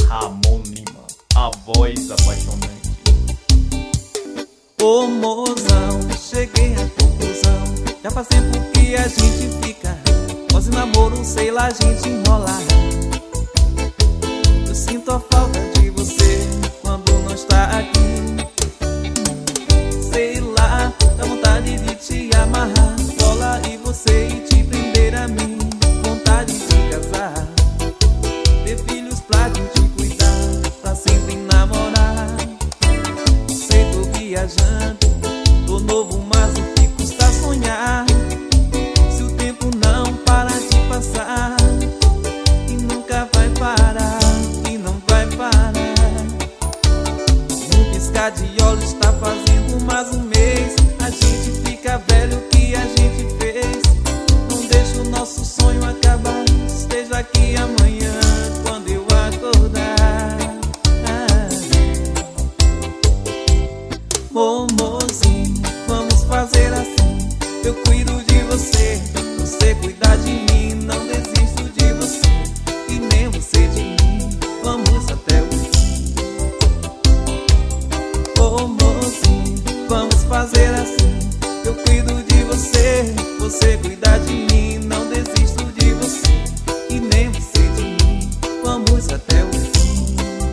Ramon Lima, a voz apaixonante. Ô mozão, cheguei à conclusão. Já faz tempo que a gente fica, quase namoro, sei lá, a gente enrola. Eu sinto a falta de você quando não está aqui. Sei lá, dá vontade de te amarrar, cola e você e te prender a mim. Vontade de casar, ter filhos pra gente cuidar, pra sempre namorar. Sei, tô viajando, tô novo, mas o que custa sonhar? Se o tempo não para de passar, e nunca vai parar, e não vai parar. Um piscar de olhos está fazendo mais um mês. A gente fica velho, o que a gente fez? Não deixa o nosso sonho acabar. Esteja aqui amanhã quando eu acordar. Ô mozinho, vamos fazer assim. Eu cuido de você, você cuida de mim. Não desisto de você e nem você de mim. Vamos até o fim. Ô mozinho, vamos fazer assim. Eu cuido de você, você cuida de mim. Não desisto de você e nem você de mim. Vamos até o fim.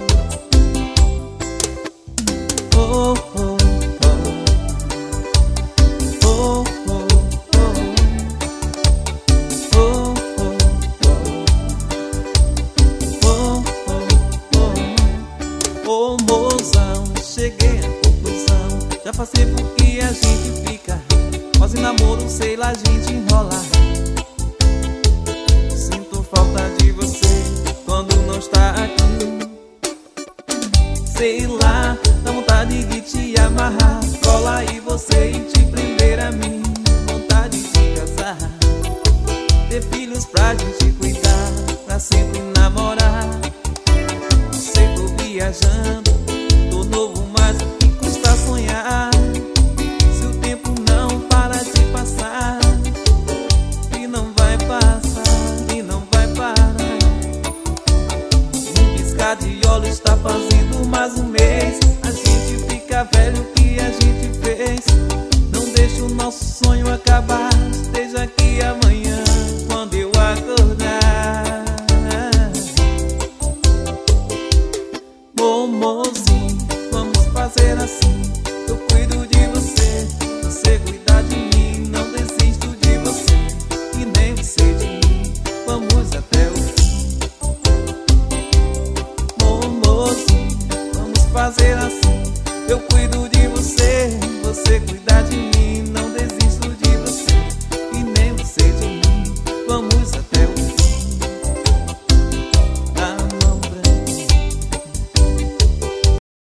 Oh, oh. Ô mozão, cheguei à conclusão. Já faz tempo que a gente fica, quase namoro, sei lá, a gente enrola. Sinto falta de você quando não está aqui. Sei lá, dá vontade de te amarrar, cola e você e te prender a mim. Vontade de casar, ter filhos pra gente cuidar, pra sempre namorar. Sei, tô viajando, tô novo, mas o que custa sonhar? Se o tempo não para de passar, e não vai passar, e não vai parar. Um piscar de olhos está fazendo mais um mês. A gente fica velho, o que a gente fez? Não deixa o nosso sonho acabar. Esteja aqui amanhã quando eu acordar. Ô mozinho, vamos fazer assim. Eu cuido de você, você cuida de mim. Não desisto de você e nem você de mim. Vamos até o fim. Ô mozinho, vamos fazer assim. Eu cuido de você, você cuida de mim.